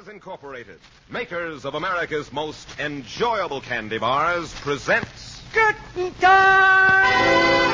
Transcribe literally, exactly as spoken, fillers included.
Bars Incorporated, makers of America's most enjoyable candy bars, presents Guten Tag!